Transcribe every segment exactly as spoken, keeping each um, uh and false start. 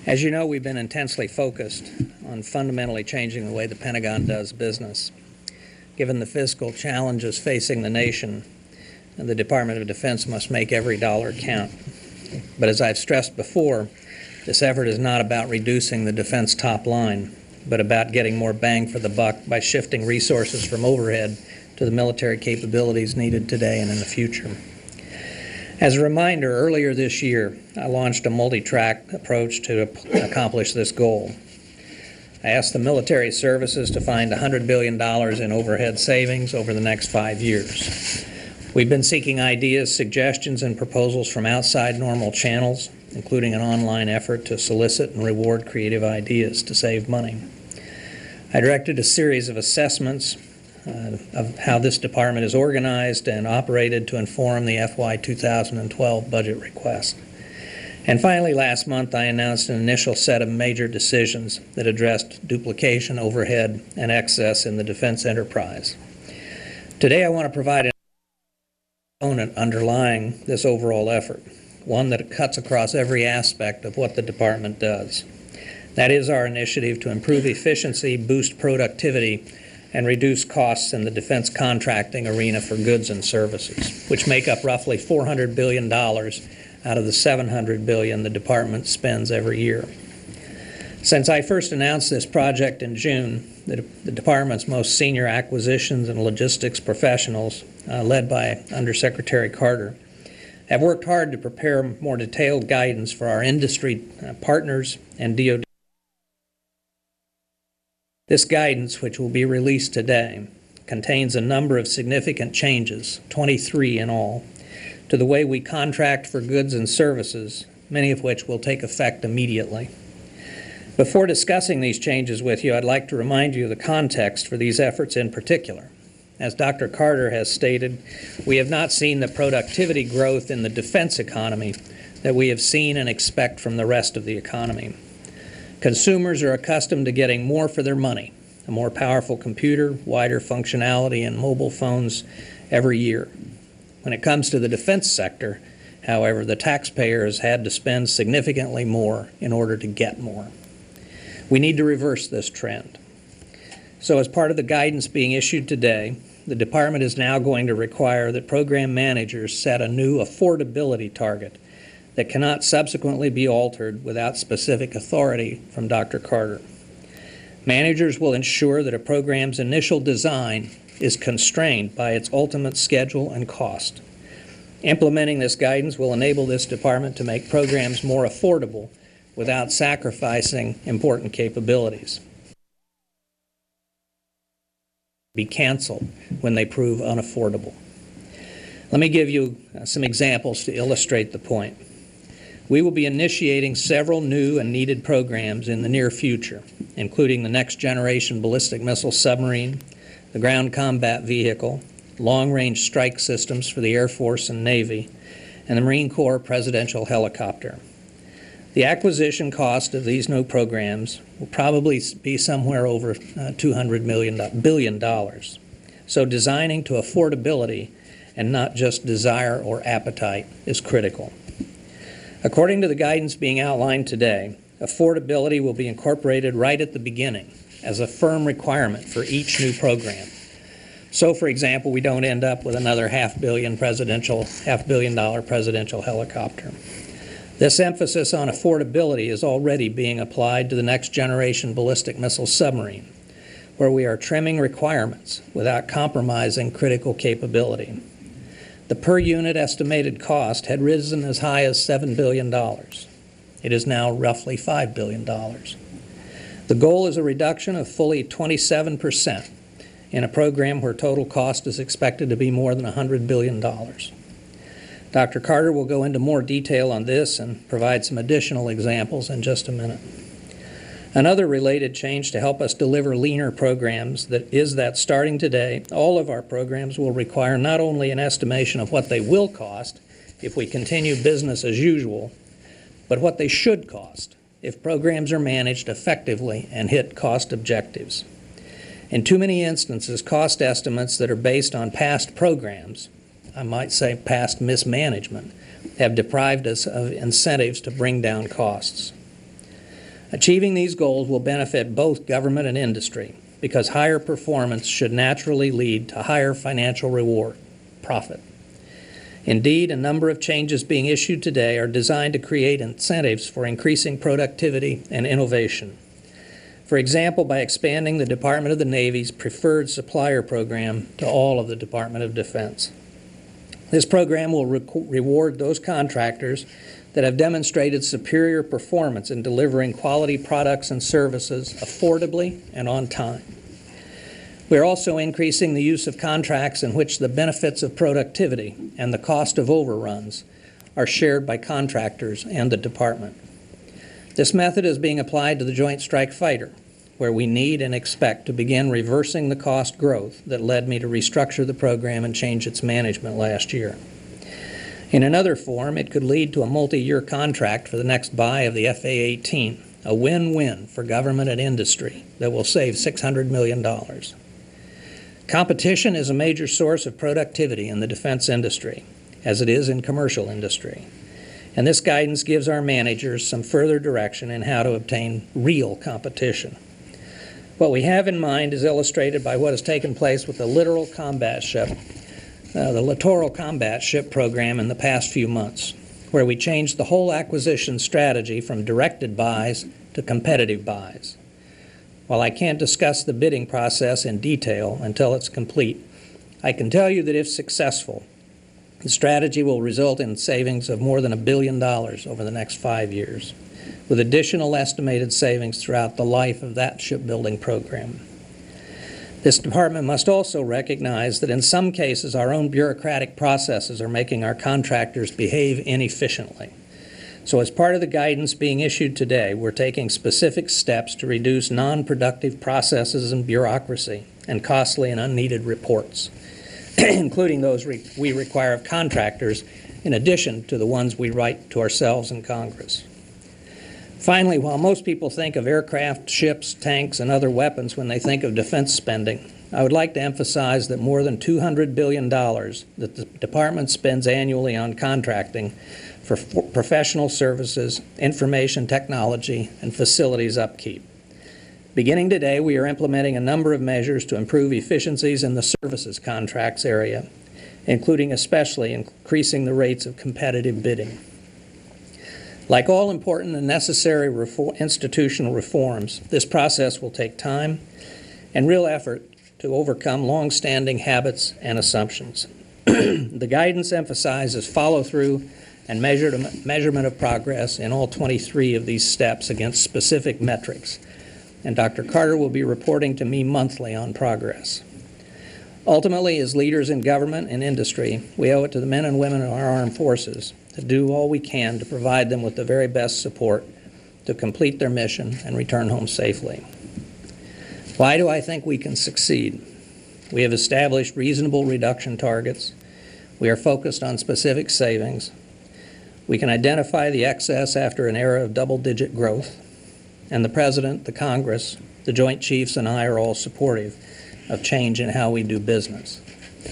As you know, we've been intensely focused on fundamentally changing the way the Pentagon does business. Given the fiscal challenges facing the nation, the Department of Defense must make every dollar count. But as I've stressed before, this effort is not about reducing the defense top line, but about getting more bang for the buck by shifting resources from overhead to the military capabilities needed today and in the future. As a reminder, earlier this year, I launched a multi-track approach to accomplish this goal. I asked the military services to find one hundred billion dollars in overhead savings over the next five years. We've been seeking ideas, suggestions, and proposals from outside normal channels, including an online effort to solicit and reward creative ideas to save money. I directed a series of assessments uh, of how this department is organized and operated to inform the F Y two thousand twelve budget request. And finally, last month, I announced an initial set of major decisions that addressed duplication, overhead, and excess in the defense enterprise. Today, I want to provide an component underlying this overall effort, one that cuts across every aspect of what the department does. That is our initiative to improve efficiency, boost productivity, and reduce costs in the defense contracting arena for goods and services, which make up roughly four hundred billion dollars out of the seven hundred billion dollars the department spends every year. Since I first announced this project in June, the, the department's most senior acquisitions and logistics professionals, uh, led by Undersecretary Carter, have worked hard to prepare more detailed guidance for our industry uh, partners and D O D. This guidance, which will be released today, contains a number of significant changes, twenty-three in all, to the way we contract for goods and services, many of which will take effect immediately. Before discussing these changes with you, I'd like to remind you of the context for these efforts in particular. As Doctor Carter has stated, we have not seen the productivity growth in the defense economy that we have seen and expect from the rest of the economy. Consumers are accustomed to getting more for their money, a more powerful computer, wider functionality, and mobile phones every year. When it comes to the defense sector, however, the taxpayer has had to spend significantly more in order to get more. We need to reverse this trend. So as part of the guidance being issued today, the department is now going to require that program managers set a new affordability target that cannot subsequently be altered without specific authority from Doctor Carter. Managers will ensure that a program's initial design is constrained by its ultimate schedule and cost. Implementing this guidance will enable this department to make programs more affordable without sacrificing important capabilities. Be canceled when they prove unaffordable. Let me give you uh, some examples to illustrate the point. We will be initiating several new and needed programs in the near future, including the Next Generation Ballistic Missile Submarine, the Ground Combat Vehicle, long-range strike systems for the Air Force and Navy, and the Marine Corps Presidential Helicopter. The acquisition cost of these new programs will probably be somewhere over uh, two hundred billion dollars. So designing to affordability and not just desire or appetite is critical. According to the guidance being outlined today, affordability will be incorporated right at the beginning as a firm requirement for each new program. So, for example, we don't end up with another half billion presidential, half billion dollar presidential helicopter. This emphasis on affordability is already being applied to the Next Generation Ballistic Missile Submarine, where we are trimming requirements without compromising critical capability. The per unit estimated cost had risen as high as seven billion dollars. It is now roughly five billion dollars. The goal is a reduction of fully twenty-seven percent in a program where total cost is expected to be more than one hundred billion dollars. Doctor Carter will go into more detail on this and provide some additional examples in just a minute. Another related change to help us deliver leaner programs that is that starting today, all of our programs will require not only an estimation of what they will cost if we continue business as usual, but what they should cost if programs are managed effectively and hit cost objectives. In too many instances, cost estimates that are based on past programs, I might say past mismanagement, have deprived us of incentives to bring down costs. Achieving these goals will benefit both government and industry because higher performance should naturally lead to higher financial reward, profit. Indeed, a number of changes being issued today are designed to create incentives for increasing productivity and innovation. For example, by expanding the Department of the Navy's preferred supplier program to all of the Department of Defense. This program will re- reward those contractors that have demonstrated superior performance in delivering quality products and services affordably and on time. We are also increasing the use of contracts in which the benefits of productivity and the cost of overruns are shared by contractors and the department. This method is being applied to the Joint Strike Fighter, where we need and expect to begin reversing the cost growth that led me to restructure the program and change its management last year. In another form, it could lead to a multi-year contract for the next buy of the F A eighteen, a win-win for government and industry that will save six hundred million dollars. Competition is a major source of productivity in the defense industry, as it is in commercial industry. And this guidance gives our managers some further direction in how to obtain real competition. What we have in mind is illustrated by what has taken place with the Littoral Combat Ship, uh, the Littoral Combat Ship program in the past few months, where we changed the whole acquisition strategy from directed buys to competitive buys. While I can't discuss the bidding process in detail until it's complete, I can tell you that if successful, the strategy will result in savings of more than a billion dollars over the next five years, with additional estimated savings throughout the life of that shipbuilding program. This department must also recognize that in some cases our own bureaucratic processes are making our contractors behave inefficiently. So as part of the guidance being issued today, we're taking specific steps to reduce non-productive processes and bureaucracy and costly and unneeded reports, including those re- we require of contractors in addition to the ones we write to ourselves in Congress. Finally, while most people think of aircraft, ships, tanks, and other weapons when they think of defense spending, I would like to emphasize that more than two hundred billion dollars that the department spends annually on contracting for f- professional services, information technology, and facilities upkeep. Beginning today, we are implementing a number of measures to improve efficiencies in the services contracts area, including especially increasing the rates of competitive bidding. Like all important and necessary reform, institutional reforms, this process will take time and real effort to overcome long-standing habits and assumptions. The guidance emphasizes follow-through and measured, measurement of progress in all twenty-three of these steps against specific metrics, and Doctor Carter will be reporting to me monthly on progress. Ultimately, as leaders in government and industry, we owe it to the men and women of our armed forces to do all we can to provide them with the very best support to complete their mission and return home safely. Why do I think we can succeed? We have established reasonable reduction targets. We are focused on specific savings. We can identify the excess after an era of double-digit growth. And the President, the Congress, the Joint Chiefs, and I are all supportive of change in how we do business.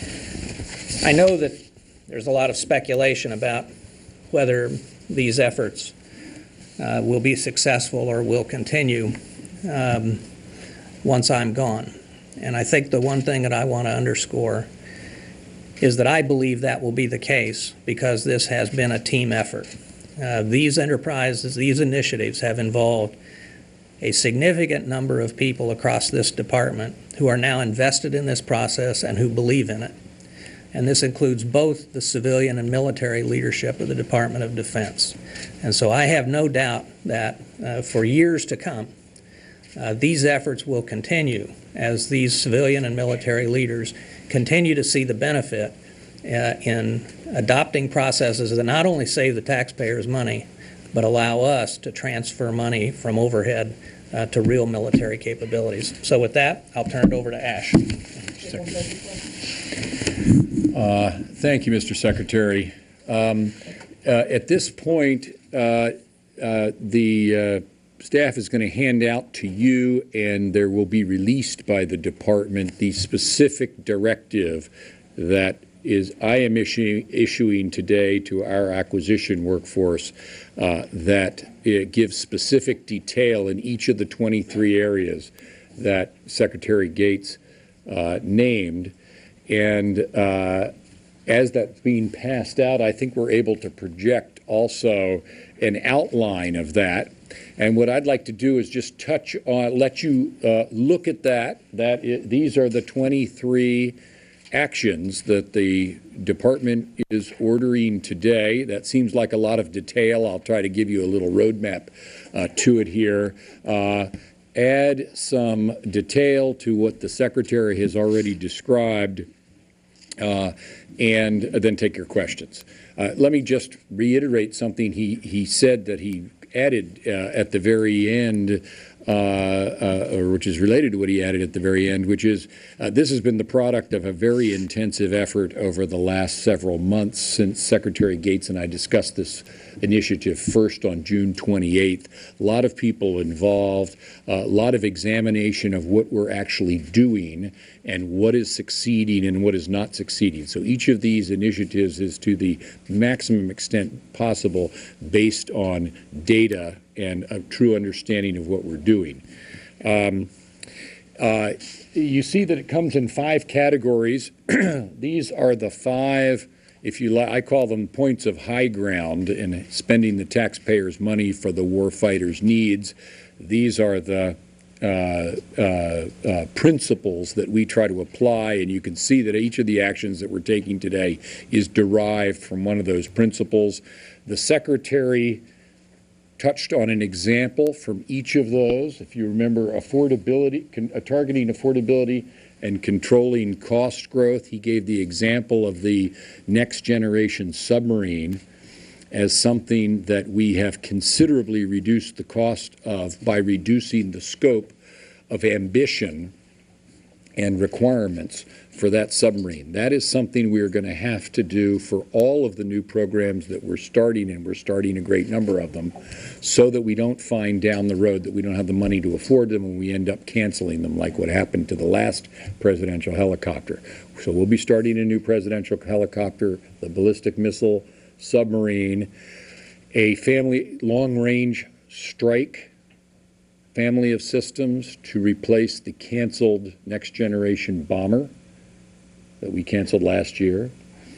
I know that there's a lot of speculation about whether these efforts uh, will be successful or will continue um, once I'm gone. And I think the one thing that I want to underscore is that I believe that will be the case because this has been a team effort. Uh, these enterprises, these initiatives have involved a significant number of people across this department who are now invested in this process and who believe in it. And this includes both the civilian and military leadership of the Department of Defense. And so I have no doubt that uh, for years to come, uh, these efforts will continue as these civilian and military leaders continue to see the benefit uh, in adopting processes that not only save the taxpayers money, but allow us to transfer money from overhead uh, to real military capabilities. So with that, I'll turn it over to Ash. Uh, thank you, Mister Secretary. Um, uh, at this point, uh, uh, the uh, staff is going to hand out to you, and there will be released by the department the specific directive that is I am issuing, issuing today to our acquisition workforce uh, that it gives specific detail in each of the twenty-three areas that Secretary Gates uh, named. And uh, as that's being passed out, I think we're able to project also an outline of that. And what I'd like to do is just touch on, let you uh, look at that. That is, these are the twenty-three actions that the department is ordering today. That seems like a lot of detail. I'll try to give you a little roadmap uh, to it here. Uh, add some detail to what the Secretary has already described, uh, and then take your questions. Uh, let me just reiterate something he, he said that he added uh, at the very end, uh, uh, or which is related to what he added at the very end, which is uh, this has been the product of a very intensive effort over the last several months since Secretary Gates and I discussed this initiative first on June twenty-eighth. A lot of people involved, a lot of examination of what we're actually doing and what is succeeding and what is not succeeding. So each of these initiatives is to the maximum extent possible based on data and a true understanding of what we're doing. Um, uh, you see that it comes in five categories. These are the five, if you like, I call them points of high ground in spending the taxpayers' money for the war fighters' needs. These are the Uh, uh, uh, principles that we try to apply, and you can see that each of the actions that we're taking today is derived from one of those principles. The Secretary touched on an example from each of those. If you remember, affordability, con- uh, targeting affordability and controlling cost growth, he gave the example of the next generation submarine as something that we have considerably reduced the cost of by reducing the scope of ambition and requirements for that submarine. That is something we're going to have to do for all of the new programs that we're starting, and we're starting a great number of them, so that we don't find down the road that we don't have the money to afford them and we end up canceling them like what happened to the last presidential helicopter. So we'll be starting a new presidential helicopter, the ballistic missile submarine, a family long-range strike family of systems to replace the canceled next generation bomber that we canceled last year,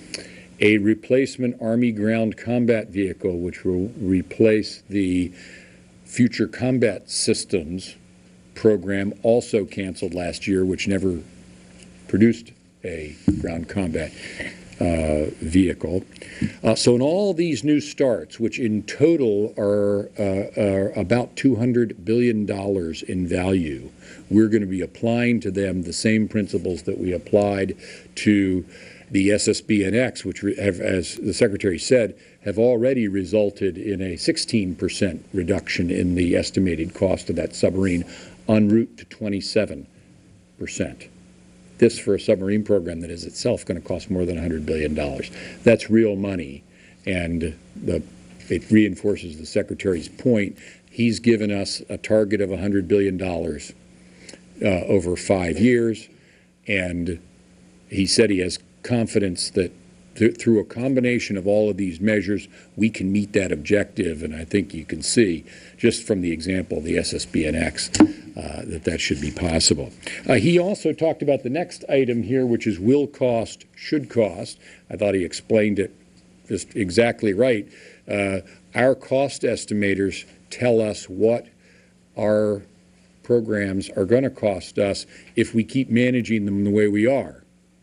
a replacement Army ground combat vehicle which will replace the future combat systems program also canceled last year, which never produced a ground combat Uh, vehicle. Uh, so in all these new starts, which in total are, uh, are about two hundred billion dollars in value, we're going to be applying to them the same principles that we applied to the S S B N X, which have, as the Secretary said, have already resulted in a sixteen percent reduction in the estimated cost of that submarine, en route to twenty-seven percent. This for a submarine program that is itself going to cost more than one hundred billion dollars. That's real money, and the, it reinforces the Secretary's point. He's given us a target of one hundred billion dollars uh, over five years, and he said he has confidence that th through a combination of all of these measures, we can meet that objective, and I think you can see, just from the example of the S S B N X, uh, that that should be possible. Uh, he also talked about the next item here, which is will cost, should cost. I thought he explained it just exactly right. Uh, our cost estimators tell us what our programs are going to cost us if we keep managing them the way we are.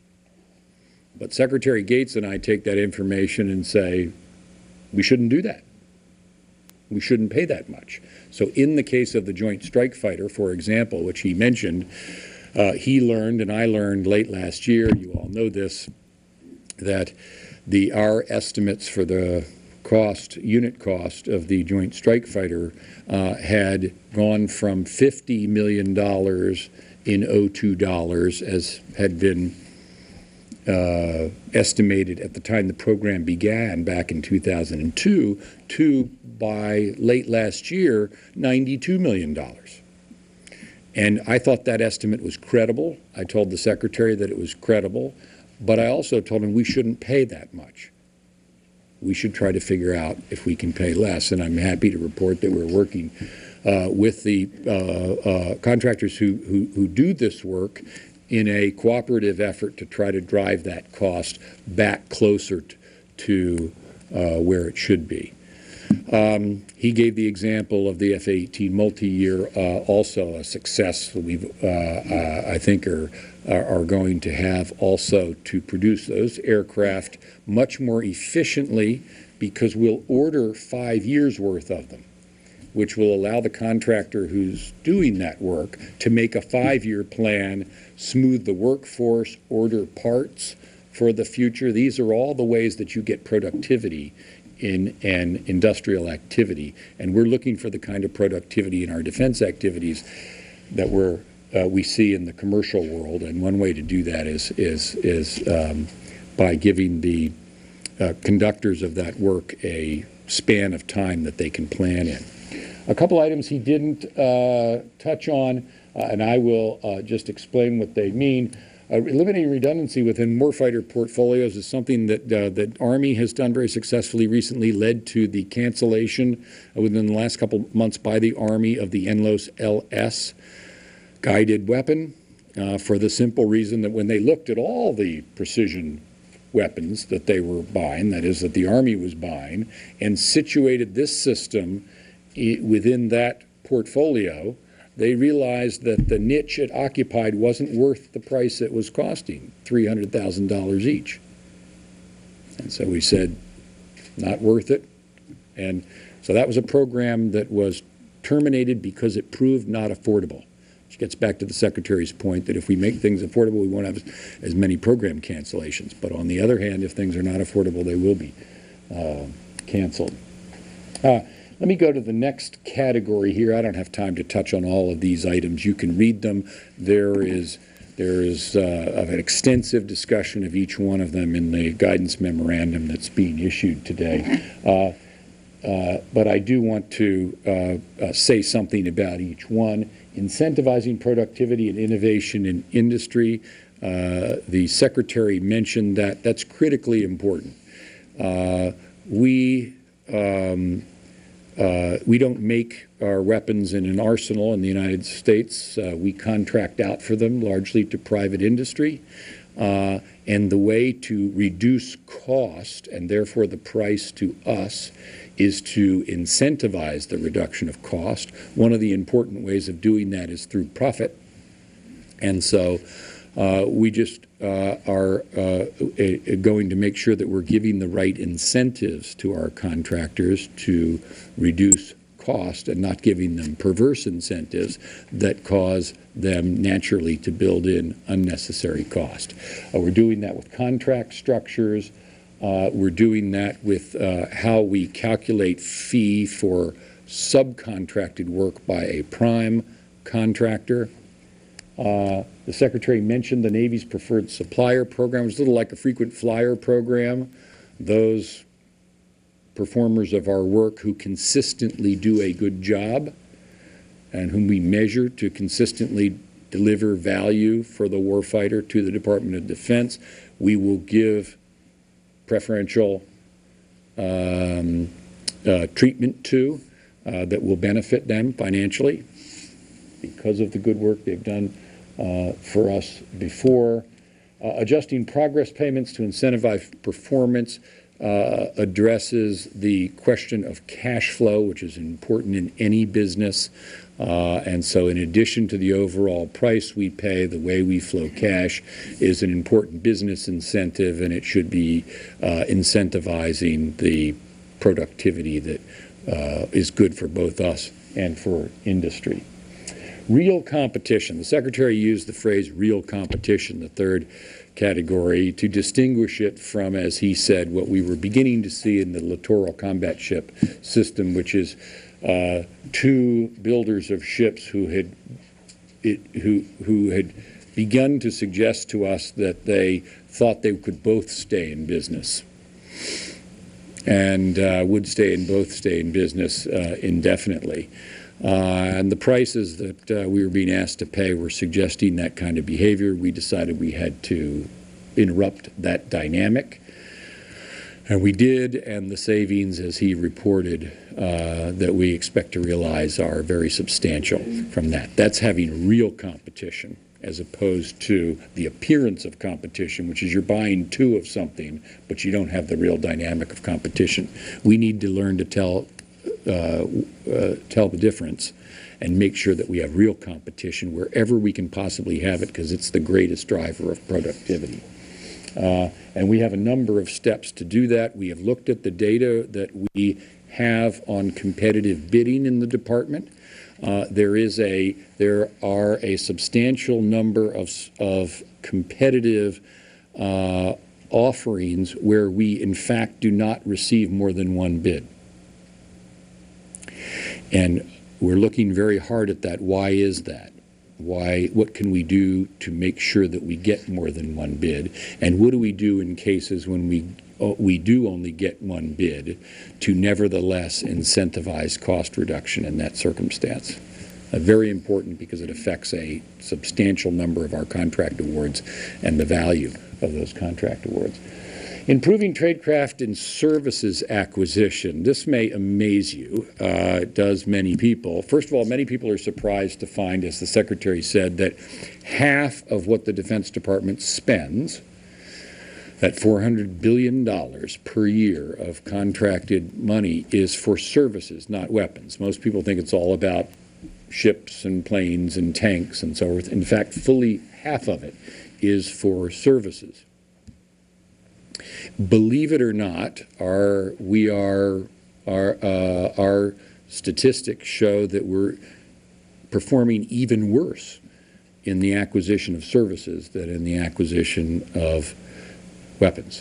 But Secretary Gates and I take that information and say, we shouldn't do that. We shouldn't pay that much. So in the case of the Joint Strike Fighter, for example, which he mentioned, uh, he learned, and I learned late last year, you all know this, that the our estimates for the cost, unit cost of the Joint Strike Fighter uh, had gone from fifty million dollars in oh two dollars, as had been Uh, estimated at the time the program began back in two thousand two, to, by late last year, ninety-two million dollars. And I thought that estimate was credible. I told the Secretary that it was credible. but I also told him we shouldn't pay that much. We should try to figure out if we can pay less, and I'm happy to report that we're working uh, with the uh, uh, contractors who, who, who do this work in a cooperative effort to try to drive that cost back closer t- to uh, where it should be. Um, he gave the example of the F eighteen multi-year, uh, also a success we uh, uh, I think are, are going to have also to produce those aircraft much more efficiently, because we'll order five years worth of them, which will allow the contractor who's doing that work to make a five-year plan, smooth the workforce, order parts for the future. These are all the ways that you get productivity in an industrial activity, and we're looking for the kind of productivity in our defense activities that we're uh, we see in the commercial world. And one way to do that is is is um, by giving the uh, conductors of that work a span of time that they can plan in. A couple items he didn't uh, touch on, uh, and I will uh, just explain what they mean. Uh, eliminating redundancy within warfighter portfolios is something that uh, the Army has done very successfully recently, led to the cancellation uh, within the last couple months by the Army of the NLOS L S guided weapon, uh, for the simple reason that when they looked at all the precision weapons that they were buying, that is, that the Army was buying, and situated this system I- within that portfolio, they realized that the niche it occupied wasn't worth the price it was costing, three hundred thousand dollars each. And so we said, not worth it. And so that was a program that was terminated because it proved not affordable, which gets back to the Secretary's point that if we make things affordable, we won't have as, as many program cancellations. But on the other hand, if things are not affordable, they will be uh, canceled. Uh, Let me go to the next category here. I don't have time to touch on all of these items. You can read them. There is there is uh, an extensive discussion of each one of them in the guidance memorandum that's being issued today. Uh, uh, but I do want to uh, uh, say something about each one. Incentivizing productivity and innovation in industry. Uh, the Secretary mentioned that. That's critically important. Uh, we... Um, Uh, we don't make our weapons in an arsenal in the United States. Uh, we contract out for them largely to private industry. Uh, and the way to reduce cost, and therefore the price to us, is to incentivize the reduction of cost. One of the important ways of doing that is through profit. And so uh, we just uh, are uh, a, a going to make sure that we're giving the right incentives to our contractors to reduce cost and not giving them perverse incentives that cause them naturally to build in unnecessary cost. Uh, we're doing that with contract structures. Uh, we're doing that with uh, how we calculate fee for subcontracted work by a prime contractor. Uh, the Secretary mentioned the Navy's preferred supplier program. It's a little like a frequent flyer program. Those performers of our work who consistently do a good job and whom we measure to consistently deliver value for the warfighter to the Department of Defense, we will give preferential um, uh, treatment to uh, that will benefit them financially because of the good work they've done uh, for us before. Uh, adjusting progress payments to incentivize performance uh, addresses the question of cash flow, which is important in any business. Uh, and so in addition to the overall price we pay, the way we flow cash is an important business incentive, and it should be uh, incentivizing the productivity that uh, is good for both us and for industry. Real competition. The Secretary used the phrase real competition, the third category, to distinguish it from, as he said, what we were beginning to see in the littoral combat ship system, which is uh, two builders of ships who had it, who who had begun to suggest to us that they thought they could both stay in business and uh, would stay in both stay in business uh, indefinitely. Uh, and the prices that uh, we were being asked to pay were suggesting that kind of behavior. We decided we had to interrupt that dynamic. And we did, and the savings, as he reported, uh, that we expect to realize are very substantial from that. That's having real competition as opposed to the appearance of competition, which is you're buying two of something, but you don't have the real dynamic of competition. We need to learn to tell, uh, uh, tell the difference and make sure that we have real competition wherever we can possibly have it, because it's the greatest driver of productivity. Uh, and we have a number of steps to do that. We have looked at the data that we have on competitive bidding in the department. Uh, there is a there are a substantial number of of competitive uh, offerings where we in fact do not receive more than one bid, and we're looking very hard at that. Why is that? Why? What can we do to make sure that we get more than one bid? And what do we do in cases when we uh, we do only get one bid to nevertheless incentivize cost reduction in that circumstance? Uh, very important, because it affects a substantial number of our contract awards and the value of those contract awards. Improving tradecraft and services acquisition. This may amaze you. Uh, it does many people. First of all, many people are surprised to find, as the Secretary said, that half of what the Defense Department spends, that four hundred billion dollars per year of contracted money, is for services, not weapons. Most people think it's all about ships and planes and tanks and so forth. In fact, fully half of it is for services. Believe it or not, our we are our uh, our statistics show that we're performing even worse in the acquisition of services than in the acquisition of weapons.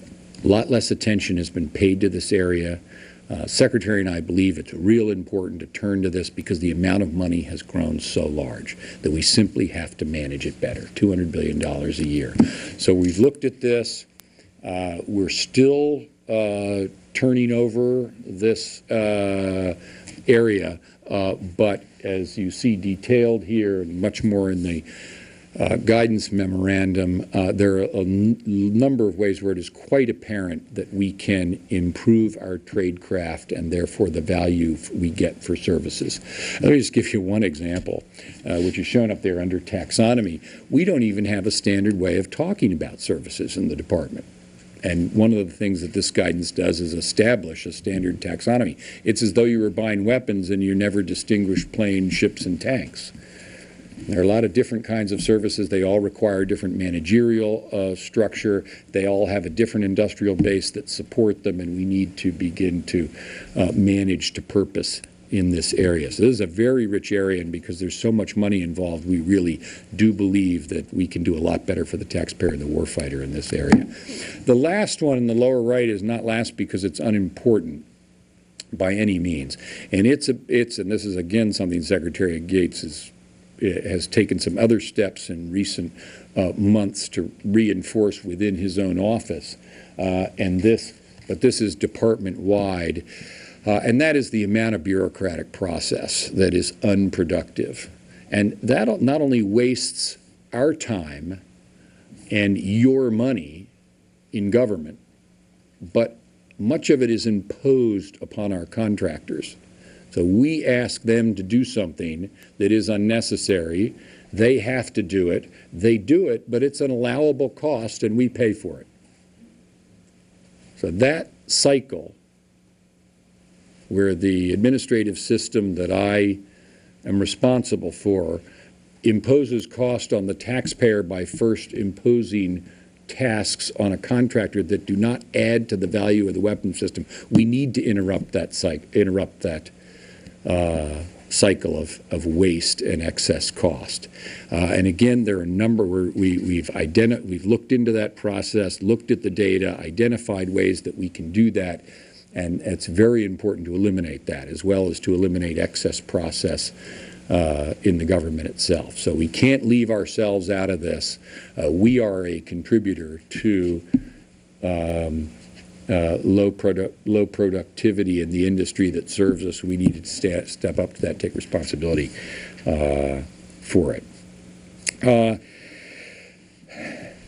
A lot less attention has been paid to this area. Uh, Secretary and I believe it's real important to turn to this, because the amount of money has grown so large that we simply have to manage it better. two hundred billion dollars a year. So we've looked at this. Uh, we're still uh, turning over this uh, area, uh, but as you see detailed here, and much more in the uh, guidance memorandum, uh, there are a n- number of ways where it is quite apparent that we can improve our tradecraft and therefore the value f- we get for services. Let me just give you one example, uh, which is shown up there under taxonomy. We don't even have a standard way of talking about services in the department. And one of the things that this guidance does is establish a standard taxonomy. It's as though you were buying weapons and you never distinguish planes, ships, and tanks. There are a lot of different kinds of services. They all require different managerial uh, structure. They all have a different industrial base that support them, and we need to begin to uh, manage to purpose in this area. So this is a very rich area, and because there's so much money involved, we really do believe that we can do a lot better for the taxpayer and the warfighter in this area. The last one in the lower right is not last because it's unimportant by any means. And it's, a, it's and this is again something Secretary Gates is, has taken some other steps in recent uh, months to reinforce within his own office. Uh, and this, but this is department-wide. Uh, and that is the amount of bureaucratic process that is unproductive. And that not only wastes our time and your money in government, but much of it is imposed upon our contractors. So we ask them to do something that is unnecessary. They have to do it. They do it, but it's an allowable cost, and we pay for it. So that cycle, where the administrative system that I am responsible for imposes cost on the taxpayer by first imposing tasks on a contractor that do not add to the value of the weapons system, we need to interrupt that cycle, interrupt that uh, cycle of, of waste and excess cost. Uh, and again, there are a number where we, we've, identi- we've looked into that process, looked at the data, identified ways that we can do that. And it's very important to eliminate that, as well as to eliminate excess process uh, in the government itself. So we can't leave ourselves out of this. Uh, we are a contributor to um, uh, low, produ- low productivity in the industry that serves us. We need to sta- step up to that, take responsibility uh, for it. Uh,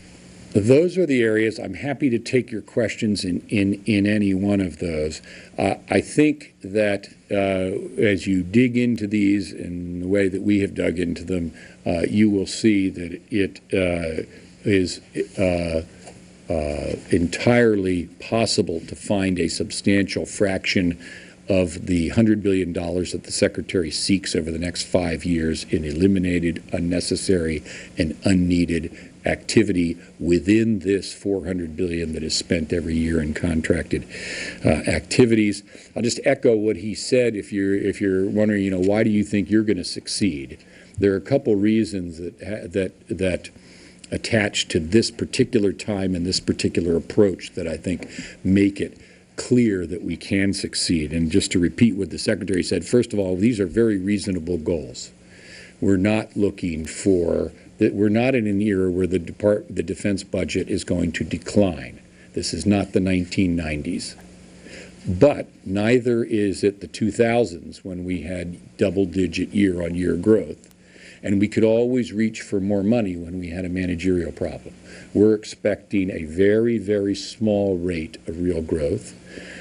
those are the areas. I'm happy to take your questions in, in, in any one of those. Uh, I think that uh, as you dig into these in the way that we have dug into them, uh, you will see that it uh, is uh, uh, entirely possible to find a substantial fraction of the one hundred billion dollars that the Secretary seeks over the next five years in eliminated, unnecessary, and unneeded activity within this four hundred billion dollars that is spent every year in contracted uh, activities. I'll just echo what he said. If you're if you're wondering, you know, why do you think you're going to succeed? There are a couple reasons that that that attach to this particular time and this particular approach that I think make it clear that we can succeed. And just to repeat what the Secretary said, first of all, these are very reasonable goals. We're not looking for that. We're not in an era where the depart, the defense budget is going to decline. This is not the nineteen nineties. But neither is it the two thousands when we had double-digit year-on-year growth. And we could always reach for more money when we had a managerial problem. We're expecting a very, very small rate of real growth.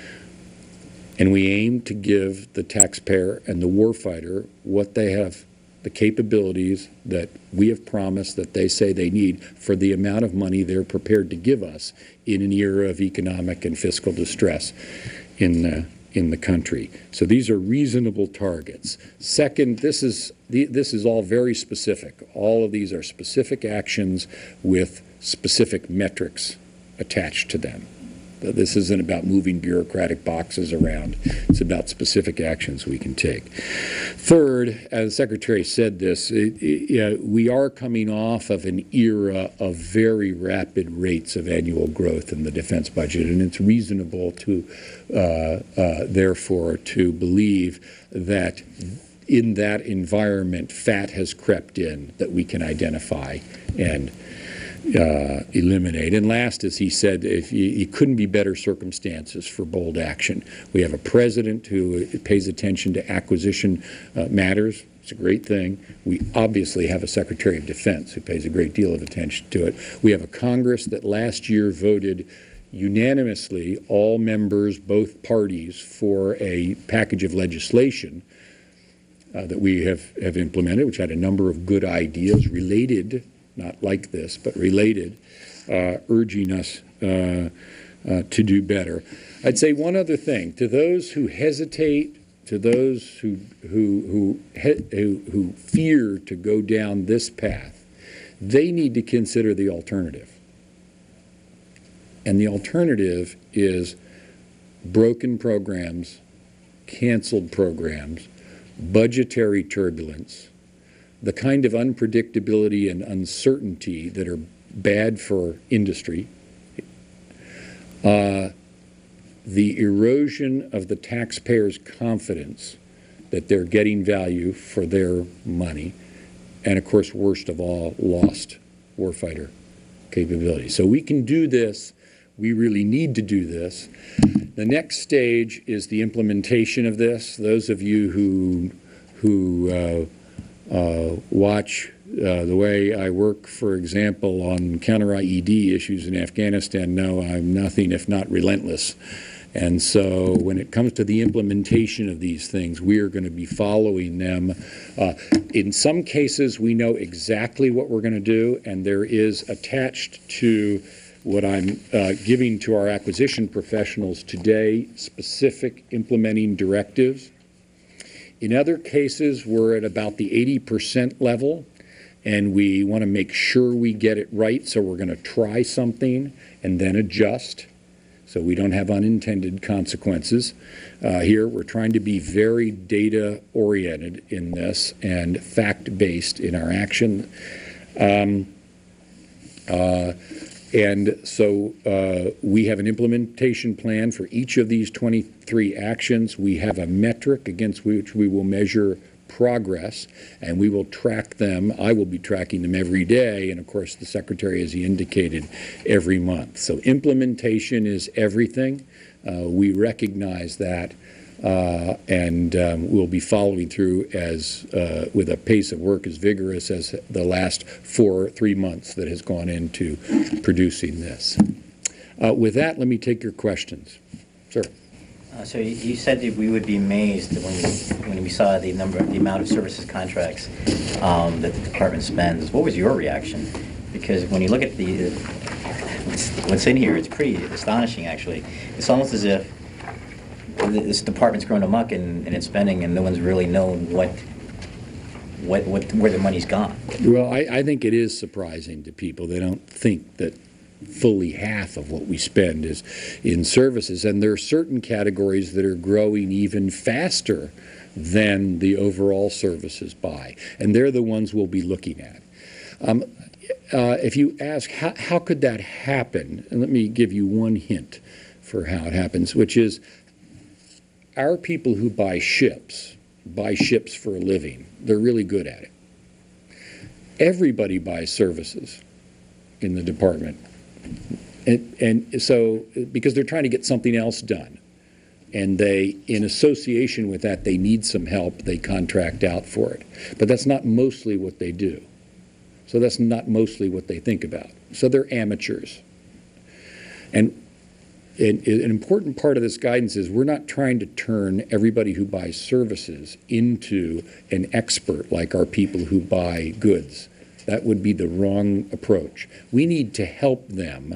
And we aim to give the taxpayer and the warfighter what they have, the capabilities that we have promised that they say they need for the amount of money they're prepared to give us in an era of economic and fiscal distress in the, in the country. So these are reasonable targets. Second, this is, the, this is all very specific. All of these are specific actions with specific metrics attached to them. This isn't about moving bureaucratic boxes around. It's about specific actions we can take. Third, as the Secretary said this, it, it, uh, we are coming off of an era of very rapid rates of annual growth in the defense budget, and it's reasonable to, uh, uh, therefore, to believe that in that environment, fat has crept in that we can identify and Uh, eliminate. And last, as he said, if you, it couldn't be better circumstances for bold action. We have a president who pays attention to acquisition uh, matters. It's a great thing. We obviously have a Secretary of Defense who pays a great deal of attention to it. We have a Congress that last year voted unanimously, all members, both parties, for a package of legislation uh, that we have, have implemented, which had a number of good ideas related, not like this, but related, uh, urging us uh, uh, to do better. I'd say one other thing. To those who hesitate, to those who, who, who, who, who fear to go down this path, they need to consider the alternative. And the alternative is broken programs, canceled programs, budgetary turbulence, the kind of unpredictability and uncertainty that are bad for industry, uh, the erosion of the taxpayer's confidence that they're getting value for their money, and of course, worst of all, lost warfighter capability. So we can do this. We really need to do this. The next stage is the implementation of this. Those of you who, who uh, Uh, watch uh, the way I work, for example, on counter I E D issues in Afghanistan, know I'm nothing if not relentless. And so when it comes to the implementation of these things, we are going to be following them. Uh, in some cases, we know exactly what we're going to do, and there is attached to what I'm uh, giving to our acquisition professionals today specific implementing directives. In other cases, we're at about the eighty percent level, and we want to make sure we get it right, so we're going to try something and then adjust so we don't have unintended consequences. Uh, here, we're trying to be very data-oriented in this and fact-based in our action. Um, uh, And so uh, we have an implementation plan for each of these twenty-three actions. We have a metric against which we will measure progress, and we will track them. I will be tracking them every day, and of course the Secretary, as he indicated, every month. So implementation is everything. Uh, we recognize that. Uh, and um, we'll be following through as uh, with a pace of work as vigorous as the last four, three months that has gone into producing this. Uh, with that, let me take your questions. Sir. Uh, so you, you said that we would be amazed when we, when we saw the number, the amount of services contracts um, that the department spends. What was your reaction? Because when you look at the what's, what's in here, it's pretty astonishing. Actually, it's almost as if this department's grown amok in, in its spending, and no one's really known what, what, what, where the money's gone. Well, I, I think it is surprising to people. They don't think that fully half of what we spend is in services, and there are certain categories that are growing even faster than the overall services buy, and they're the ones we'll be looking at. Um, uh, if you ask how, how could that happen, and let me give you one hint for how it happens, which is our people who buy ships, buy ships for a living. They're really good at it. Everybody buys services in the department. And, and so, because they're trying to get something else done. And they, in association with that, they need some help, they contract out for it. But that's not mostly what they do. So that's not mostly what they think about. So they're amateurs. And And an important part of this guidance is we're not trying to turn everybody who buys services into an expert like our people who buy goods. That would be the wrong approach. We need to help them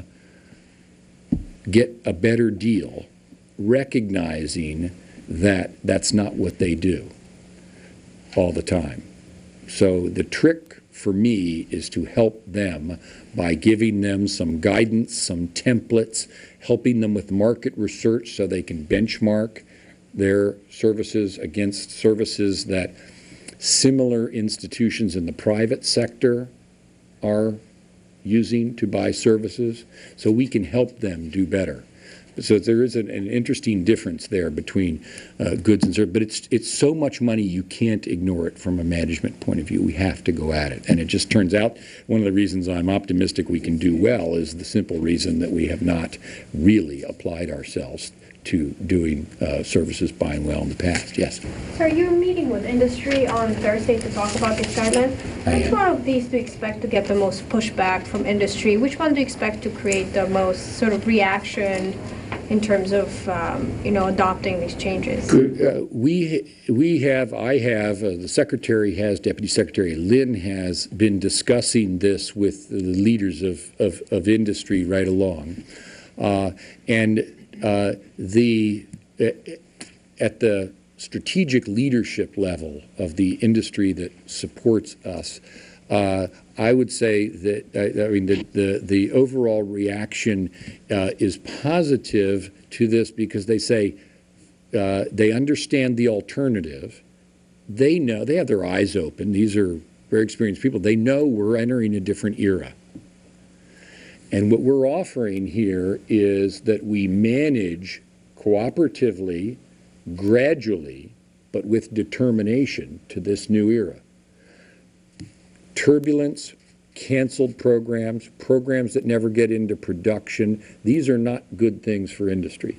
get a better deal, recognizing that that's not what they do all the time. So the trick for me is to help them by giving them some guidance, some templates, helping them with market research so they can benchmark their services against services that similar institutions in the private sector are using to buy services, so we can help them do better. So there is an, an interesting difference there between uh, goods and services, but it's it's so much money you can't ignore it from a management point of view. We have to go at it, and it just turns out one of the reasons I'm optimistic we can do well is the simple reason that we have not really applied ourselves to doing uh, services buying well in the past. Yes? Sir, you're meeting with industry on Thursday to talk about these guidelines. Which one of these do you expect to get the most pushback from industry? Which one do you expect to create the most sort of reaction in terms of, um, you know, adopting these changes? Uh, we we have, I have, uh, the Secretary has, Deputy Secretary Lynn has been discussing this with the leaders of, of, of industry right along. Uh, and uh, the uh, at the strategic leadership level of the industry that supports us, uh, I would say that uh, I mean the, the the overall reaction uh, is positive to this because they say uh, they understand the alternative. They know, they have their eyes open. These are very experienced people. They know we're entering a different era. And what we're offering here is that we manage cooperatively, gradually, but with determination to this new era. Turbulence, canceled programs, programs that never get into production, these are not good things for industry.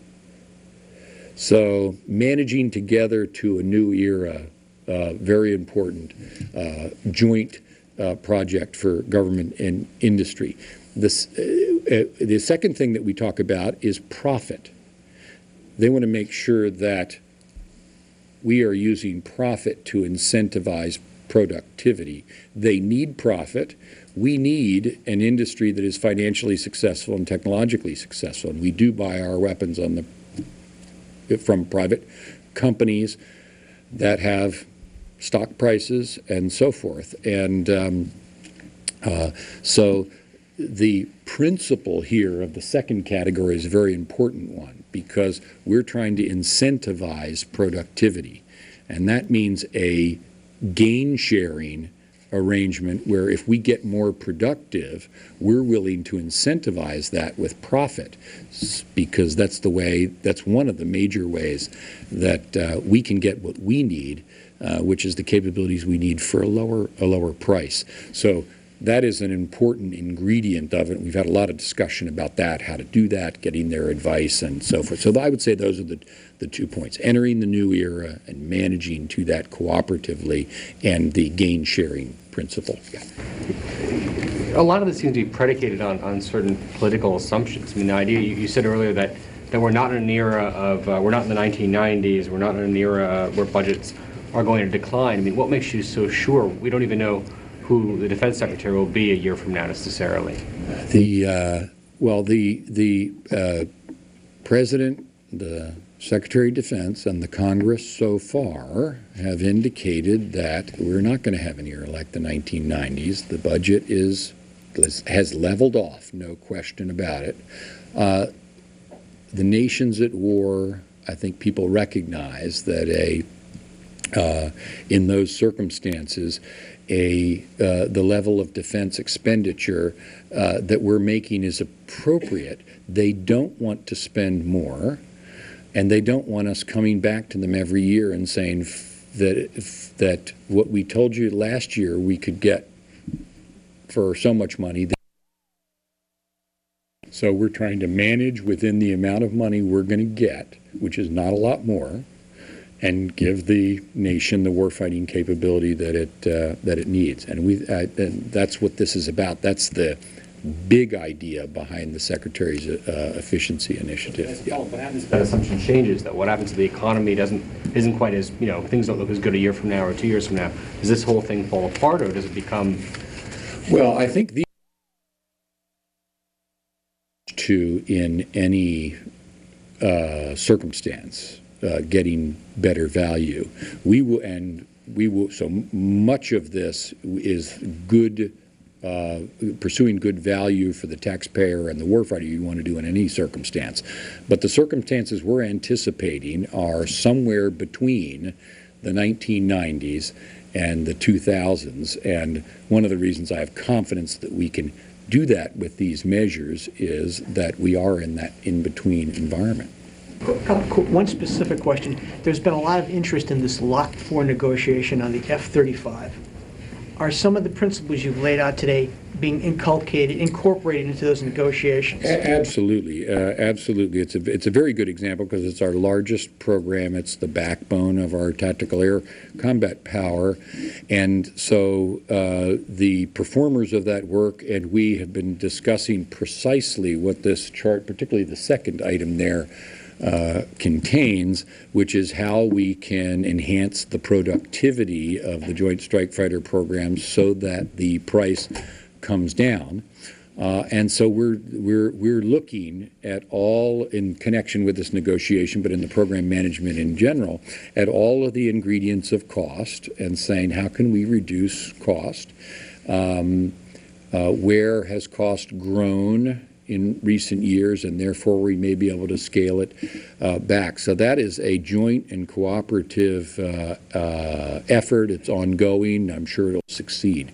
So managing together to a new era, uh, very important uh, joint uh, project for government and industry. This, uh, uh, the second thing that we talk about is profit. They want to make sure that we are using profit to incentivize productivity. They need profit. We need an industry that is financially successful and technologically successful, and we do buy our weapons on the from private companies that have stock prices and so forth. And um, uh, so the principle here of the second category is a very important one because we're trying to incentivize productivity, and that means a gain sharing arrangement where if we get more productive, we're willing to incentivize that with profit because that's the way, that's one of the major ways that uh, we can get what we need, uh, which is the capabilities we need for a lower, a lower price. So that is an important ingredient of it. We've had a lot of discussion about that, how to do that, getting their advice and so forth. So I would say those are the, the two points, entering the new era and managing to that cooperatively, and the gain sharing principle. Yeah. A lot of this seems to be predicated on, on certain political assumptions. I mean, the idea, you, you said earlier that, that we're not in an era of, uh, we're not in the nineteen nineties, we're not in an era uh, where budgets are going to decline. I mean, what makes you so sure? We don't even know who the defense secretary will be a year from now necessarily. The, uh, well, the, the uh, president, the Secretary of Defense, and the Congress so far have indicated that we're not going to have an era like the nineteen nineties. The budget is has leveled off, no question about it. Uh, the nation's at war. I think people recognize that a uh, in those circumstances, a uh, the level of defense expenditure uh, that we're making is appropriate. They don't want to spend more. And they don't want us coming back to them every year and saying that that what we told you last year we could get for so much money. So we're trying to manage within the amount of money we're going to get, which is not a lot more, and give the nation the warfighting capability that it uh, that it needs. And we uh, and that's what this is about. That's the big idea behind the Secretary's uh, efficiency initiative. Yeah. What happens if that assumption changes, though? What happens if the economy doesn't isn't quite as, you know, things don't look as good a year from now or two years from now? Does this whole thing fall apart, or does it become... Well, I think the to in any uh, circumstance uh, getting better value. We will, and we will, so much of this is good Uh, pursuing good value for the taxpayer and the warfighter you want to do in any circumstance. But the circumstances we're anticipating are somewhere between the nineteen nineties and the two thousands. And one of the reasons I have confidence that we can do that with these measures is that we are in that in-between environment. One specific question. There's been a lot of interest in this Lot four negotiation on the F thirty-five. Are some of the principles you've laid out today being inculcated, incorporated into those negotiations? A- absolutely, uh, absolutely. It's a it's a very good example because it's our largest program. It's the backbone of our tactical air combat power, and so uh, the performers of that work and we have been discussing precisely what this chart, particularly the second item there, Uh, contains, which is how we can enhance the productivity of the Joint Strike Fighter programs so that the price comes down. Uh, and so we're we're we're looking at all, in connection with this negotiation, but in the program management in general, at all of the ingredients of cost and saying how can we reduce cost? Um, uh, where has cost grown in recent years, and therefore we may be able to scale it uh, back. So that is a joint and cooperative uh, uh, effort. It's ongoing. I'm sure it'll succeed.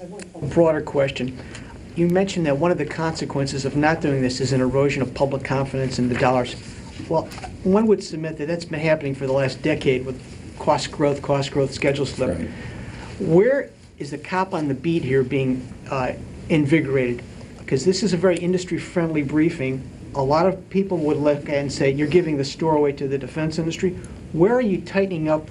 A broader question. You mentioned that one of the consequences of not doing this is an erosion of public confidence in the dollars. Well, one would submit that that's been happening for the last decade with cost growth, cost growth, schedule slip. Right. Where is the cop on the beat here being uh, invigorated? Because this is a very industry-friendly briefing. A lot of people would look at and say, you're giving the store away to the defense industry. Where are you tightening up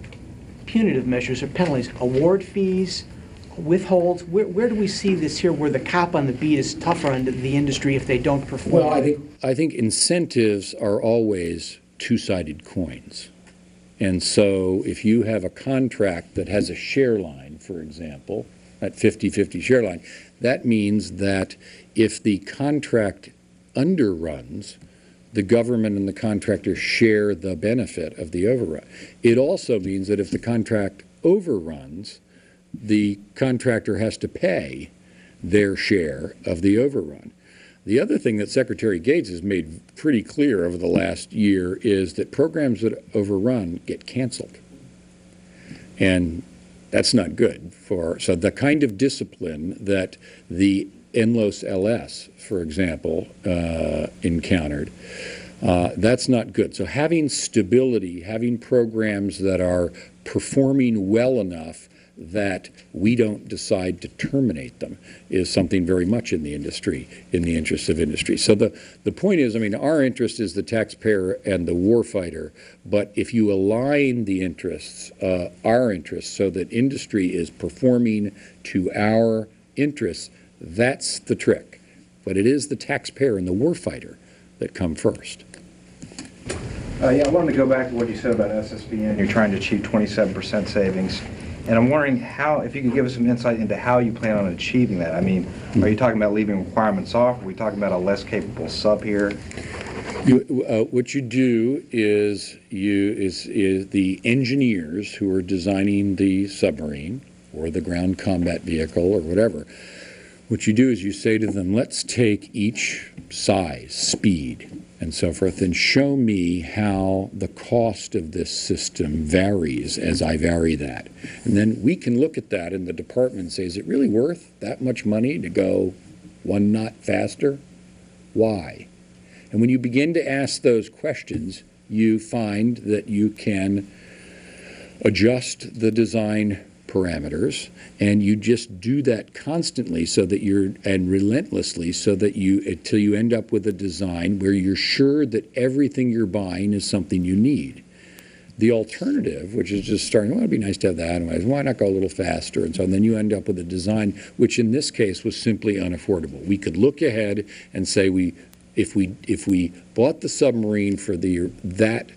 punitive measures or penalties? Award fees, withholds? Where, where do we see this here where the cop on the beat is tougher on the industry if they don't perform? Well, I think, I think incentives are always two-sided coins. And so if you have a contract that has a share line, for example, that fifty fifty share line, that means that if the contract underruns, the government and the contractor share the benefit of the overrun. It also means that if the contract overruns, the contractor has to pay their share of the overrun. The other thing that Secretary Gates has made pretty clear over the last year is that programs that overrun get canceled. And that's not good for, so the kind of discipline that the N L O S L S, for example, uh, encountered, uh, that's not good. So having stability, having programs that are performing well enough that we don't decide to terminate them is something very much in the industry, in the interest of industry. So the, the point is, I mean, our interest is the taxpayer and the warfighter, but if you align the interests, uh, our interests, so that industry is performing to our interests, that's the trick. But it is the taxpayer and the warfighter that come first. Uh, yeah, I wanted to go back to what you said about S S B N. You're trying to achieve twenty-seven percent savings. And I'm wondering how, if you could give us some insight into how you plan on achieving that. I mean, are you talking about leaving requirements off? Are we talking about a less capable sub here? You, uh, what you do is you is is the engineers who are designing the submarine or the ground combat vehicle or whatever. What you do is you say to them, let's take each size, speed, and so forth, and show me how the cost of this system varies as I vary that. And then we can look at that in the department and say, is it really worth that much money to go one knot faster? Why? And when you begin to ask those questions, you find that you can adjust the design parameters, and you just do that constantly so that you're, and relentlessly, so that you, until you end up with a design where you're sure that everything you're buying is something you need. The alternative, which is just starting, well, it'd be nice to have that anyways, why not go a little faster? And so then you end up with a design which in this case was simply unaffordable. We could look ahead and say, we, if we, if we bought the submarine for the, that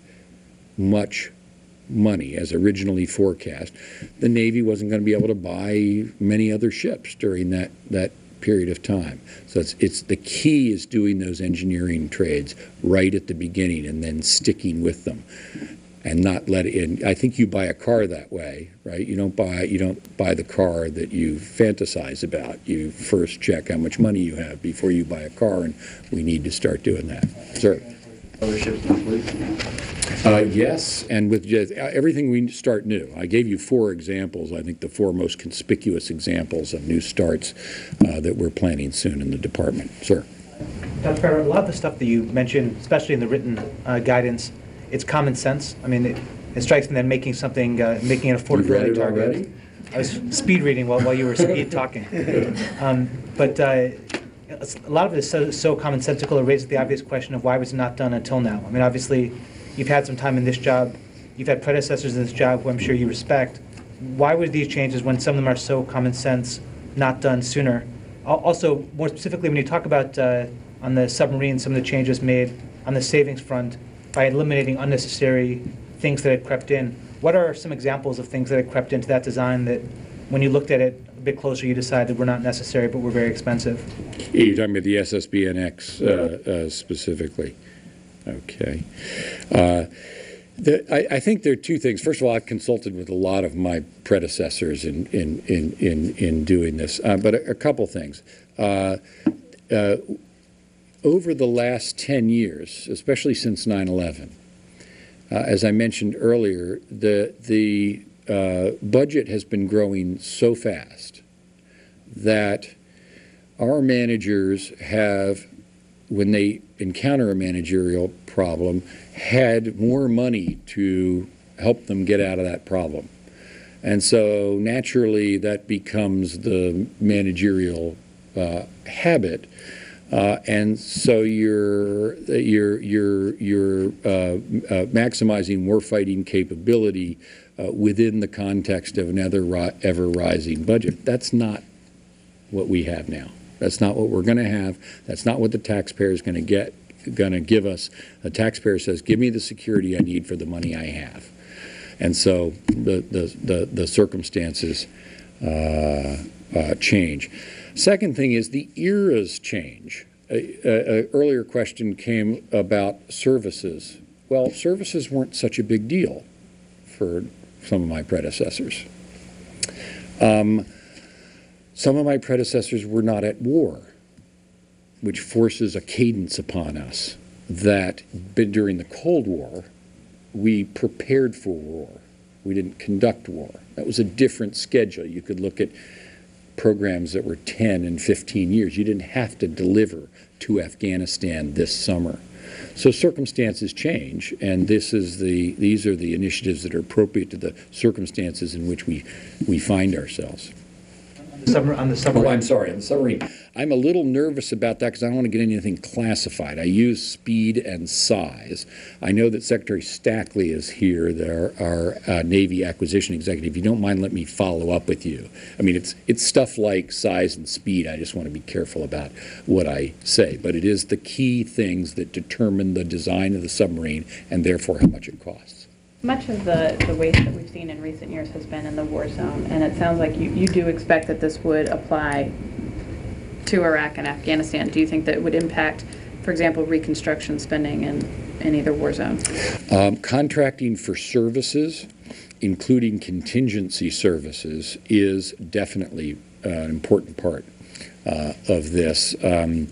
much money as originally forecast, the Navy wasn't going to be able to buy many other ships during that, that period of time. So it's, it's the key is doing those engineering trades right at the beginning and then sticking with them and not let it in. I think you buy a car that way, right? You don't buy, you don't buy the car that you fantasize about. You first check how much money you have before you buy a car, and we need to start doing that. Sir? Other ships in the fleet? Uh, yes, and with just, everything we start new. I gave you four examples, I think the four most conspicuous examples of new starts uh, that we're planning soon in the department. Sir? Doctor Carter, a lot of the stuff that you mentioned, especially in the written uh, guidance, it's common sense. I mean, it, it strikes me that making something, uh, making an You read affordability it target. already? I was speed reading while, while you were speed talking. Um, but uh, a lot of it is so, so commonsensical, it raises the obvious question of why was it not done until now? I mean, obviously, you've had some time in this job, you've had predecessors in this job who I'm sure you respect. Why were these changes, when some of them are so common sense, not done sooner? Al- Also, more specifically, when you talk about uh, on the submarine, some of the changes made on the savings front by eliminating unnecessary things that had crept in, what are some examples of things that had crept into that design that, when you looked at it a bit closer, you decided were not necessary but were very expensive? You're talking about the S S B N X uh, uh, specifically. Okay. Uh, the, I, I think there are two things. First of all, I've consulted with a lot of my predecessors in in in in, in doing this, uh, but a, a couple things. Uh, uh, over the last ten years, especially since nine eleven, uh, as I mentioned earlier, the the uh, budget has been growing so fast that our managers have, when they encounter a managerial problem, had more money to help them get out of that problem. And so naturally that becomes the managerial uh, habit. Uh, and so you're, you're, you're, you're uh, uh, maximizing warfighting capability uh, within the context of another ri- ever-rising budget. That's not what we have now. That's not what we're going to have. That's not what the taxpayer is going to get, going to give us. The taxpayer says, give me the security I need for the money I have. And so the, the, the, the circumstances uh, uh, change. Second thing is the eras change. An earlier question came about services. Well, services weren't such a big deal for some of my predecessors. Um, Some of my predecessors were not at war, which forces a cadence upon us that during the Cold War, we prepared for war. We didn't conduct war. That was a different schedule. You could look at programs that were ten and fifteen years. You didn't have to deliver to Afghanistan this summer. So circumstances change, and this is the these are the initiatives that are appropriate to the circumstances in which we we find ourselves. Submar- On the submarine. Oh, I'm sorry, on the submarine. I'm a little nervous about that because I don't want to get anything classified. I use speed and size. I know that Secretary Stackley is here, there, our uh, Navy acquisition executive. If you don't mind, let me follow up with you. I mean, it's it's stuff like size and speed. I just want to be careful about what I say. But it is the key things that determine the design of the submarine and therefore how much it costs. Much of the, the waste that we've seen in recent years has been in the war zone, and it sounds like you, you do expect that this would apply to Iraq and Afghanistan. Do you think that it would impact, for example, reconstruction spending in, in either war zone? Um, contracting for services, including contingency services, is definitely uh, an important part uh, of this. Um,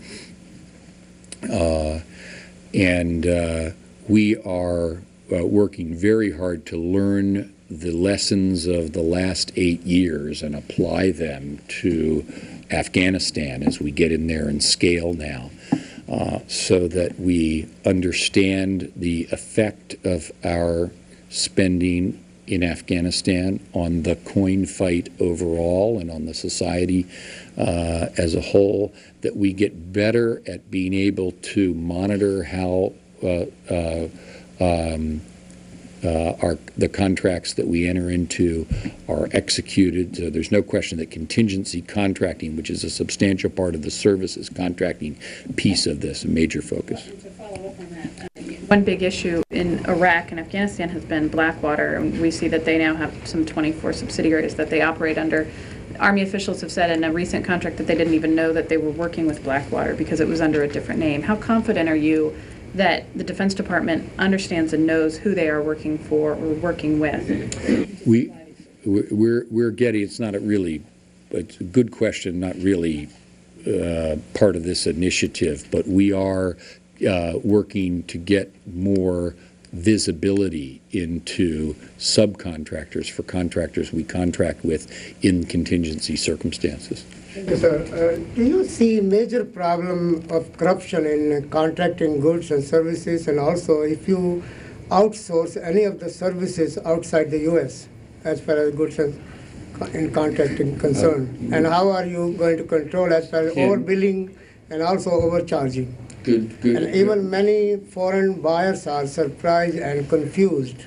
uh, and uh, we are Uh, working very hard to learn the lessons of the last eight years and apply them to Afghanistan as we get in there and scale now, uh, so that we understand the effect of our spending in Afghanistan on the coin fight overall and on the society uh, as a whole, that we get better at being able to monitor how uh, uh, Um, uh, our, the contracts that we enter into are executed. So there's no question that contingency contracting, which is a substantial part of the services contracting piece of this, a major focus. To follow up on that, one big issue in Iraq and Afghanistan has been Blackwater, and we see that they now have some twenty-four subsidiaries that they operate under. Army officials have said in a recent contract that they didn't even know that they were working with Blackwater because it was under a different name. How confident are you that the Defense Department understands and knows who they are working for or working with? We, we're, we're getting, it's not a really, it's a good question, not really uh, part of this initiative, but we are uh, working to get more visibility into subcontractors for contractors we contract with in contingency circumstances. Yes, sir. Uh, do you see major problem of corruption in contracting goods and services, and also if you outsource any of the services outside the U S as far as goods and in contracting concern? Uh, and how are you going to control as far as overbilling and also overcharging? Good, good. And even many foreign buyers are surprised and confused.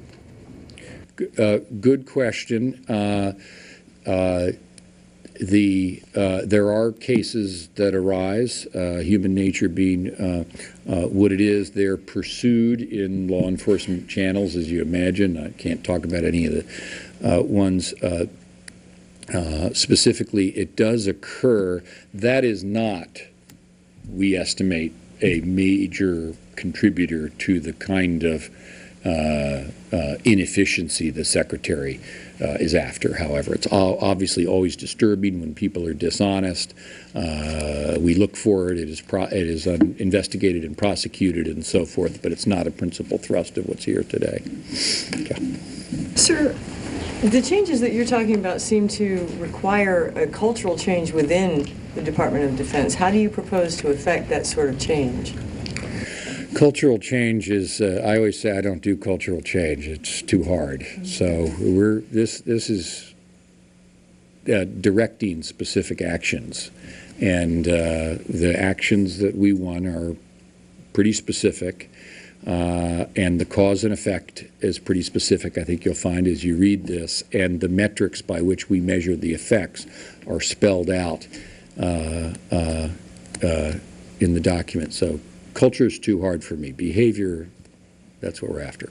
Uh, good question. Uh, uh, The, uh, there are cases that arise, uh, human nature being uh, uh, what it is. They're pursued in law enforcement channels, as you imagine. I can't talk about any of the uh, ones uh, uh, specifically. It does occur. That is not, we estimate, a major contributor to the kind of uh, uh, inefficiency the Secretary Uh, is after. However, it's all obviously always disturbing when people are dishonest. Uh, we look for it. It is pro it is um, investigated and prosecuted and so forth. But it's not a principal thrust of what's here today. Okay. Sir, the changes that you're talking about seem to require a cultural change within the Department of Defense. How do you propose to effect that sort of change? Cultural change is, uh, I always say I don't do cultural change. It's too hard. So we're, this, this is uh, directing specific actions. And uh, the actions that we want are pretty specific. Uh, and the cause and effect is pretty specific, I think you'll find as you read this. And the metrics by which we measure the effects are spelled out uh, uh, uh, in the document. So culture is too hard for me. Behavior, that's what we're after.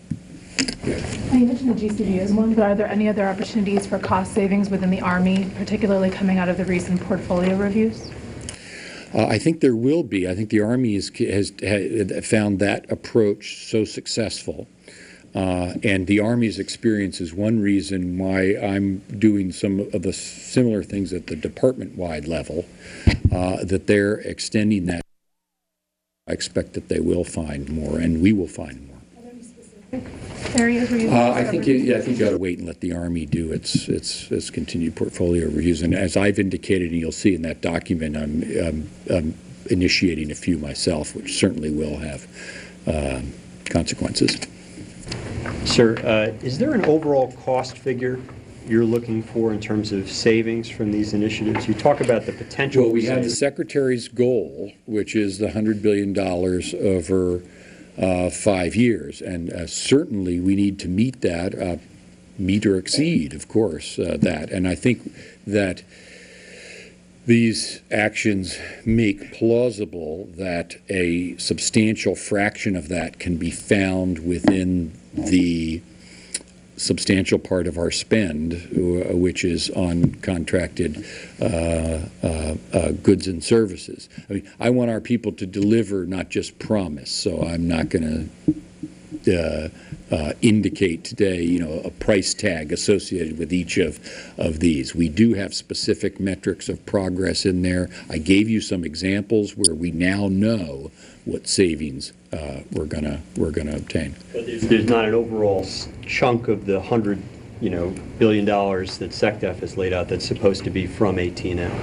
You mentioned the G C V as one, but are there any other opportunities for cost savings within the Army, particularly coming out of the recent portfolio reviews? Uh, I think there will be. I think the Army is, has, has found that approach so successful. Uh, and the Army's experience is one reason why I'm doing some of the similar things at the department-wide level, uh, that they're extending that. I expect that they will find more, and we will find more. Are there any specific areas where you Uh, I think you, yeah, I think you ought to wait and let the Army do its its its continued portfolio reviews. And as I've indicated, and you'll see in that document, I'm um, um, initiating a few myself, which certainly will have um, consequences. Sir, uh, is there an overall cost figure you're looking for in terms of savings from these initiatives? You talk about the potential. Well, we have the Secretary's goal, which is the one hundred billion dollars over uh, five years, and uh, certainly we need to meet that, uh, meet or exceed, of course, uh, that. And I think that these actions make plausible that a substantial fraction of that can be found within the substantial part of our spend, uh, which is on contracted uh, uh, uh, goods and services. I mean, I want our people to deliver, not just promise, so I'm not going to uh, uh, indicate today, you know, a price tag associated with each of, of these. We do have specific metrics of progress in there. I gave you some examples where we now know what savings uh, we're gonna we're gonna obtain. But there's, there's not an overall s- chunk of the hundred, you know, billion dollars that SecDef has laid out that's supposed to be from A T and M.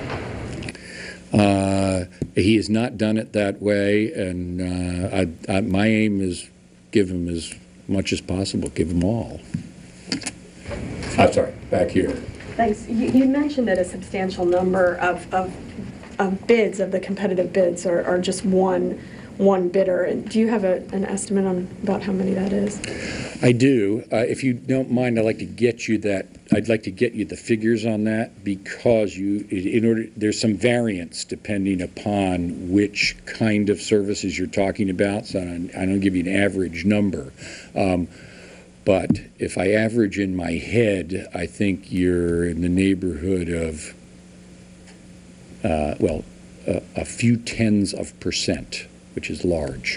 Uh, he has not done it that way, and uh, I, I, my aim is give him as much as possible, give him all. I'm sorry, back here. Thanks. You, you mentioned that a substantial number of, of, of bids, of the competitive bids, are, are just one one bidder. And do you have a, an estimate on about how many that is? I do. Uh, if you don't mind, I'd like to get you that. I'd like to get you the figures on that, because you, in order, there's some variance depending upon which kind of services you're talking about. So I don't, I don't give you an average number. Um, but if I average in my head, I think you're in the neighborhood of, uh, well, a, a few tens of percent, which is large.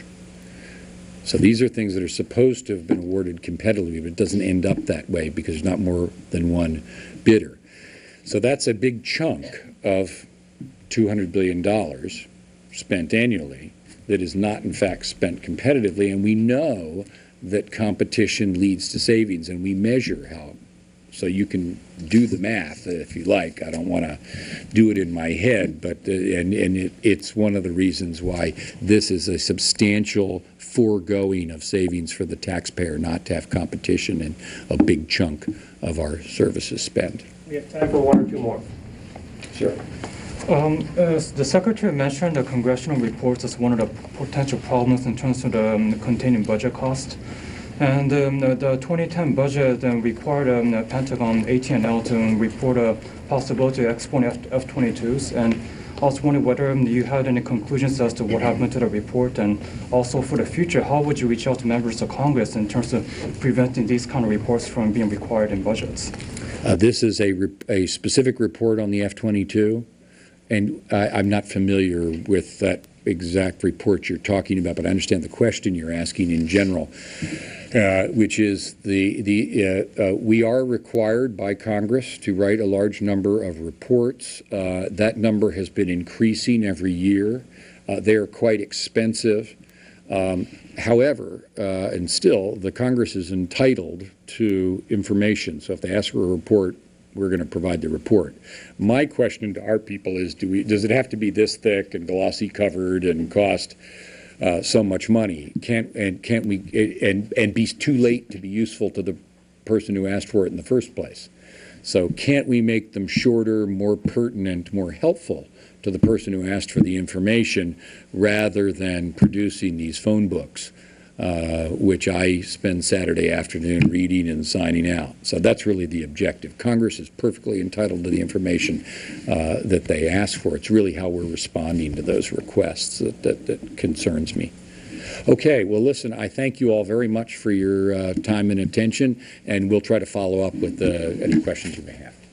So these are things that are supposed to have been awarded competitively, but it doesn't end up that way because there's not more than one bidder. So that's a big chunk of two hundred billion dollars spent annually that is not, in fact, spent competitively. And we know that competition leads to savings, and we measure how. So you can do the math if you like. I don't want to do it in my head, but uh, and, and it, it's one of the reasons why this is a substantial foregoing of savings for the taxpayer, not to have competition in a big chunk of our services spend. We have time for one or two more. Sure. Um, as the Secretary mentioned, the congressional reports as one of the potential problems in terms of the um, containing budget cost. And um, the, the twenty ten budget uh, required um, the Pentagon A T and L to report a possibility of exporting F twenty-twos. And I was wondering whether um, you had any conclusions as to what happened to the report, and also for the future, how would you reach out to members of Congress in terms of preventing these kind of reports from being required in budgets? Uh, this is a, re a specific report on the F twenty-two, and I, I'm not familiar with that exact report you're talking about, but I understand the question you're asking in general. Uh, which is the, the uh, uh, we are required by Congress to write a large number of reports. Uh, that number has been increasing every year. Uh, they are quite expensive. Um, however, uh, and still, the Congress is entitled to information. So if they ask for a report, we're going to provide the report. My question to our people is, do we, does it have to be this thick and glossy covered and cost Uh, so much money? Can't and can't we and and be too late to be useful to the person who asked for it in the first place? So can't we make them shorter, more pertinent, more helpful to the person who asked for the information, rather than producing these phone books, uh, which I spend Saturday afternoon reading and signing out? So that's really the objective. Congress is perfectly entitled to the information uh, that they ask for. It's really how we're responding to those requests that, that, that concerns me. Okay, well, listen, I thank you all very much for your uh, time and attention, and we'll try to follow up with uh, any questions you may have.